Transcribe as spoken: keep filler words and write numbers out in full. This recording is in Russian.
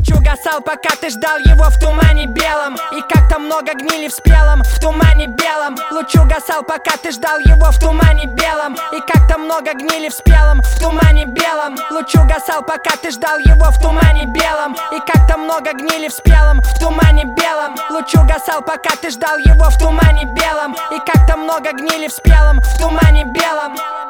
Луч угасал, пока ты ждал его в тумане белом. И как-то много гнили в спелом, в тумане белом. Луч угасал, пока ты ждал его в тумане белом. И как-то много гнили в спелом, в тумане белом. Луч угасал, пока ты ждал его в тумане белом. И как-то много гнили в спелом, в тумане белом. Луч угасал, пока ты ждал его в тумане белом. И как-то много гнили в спелом, в тумане белом.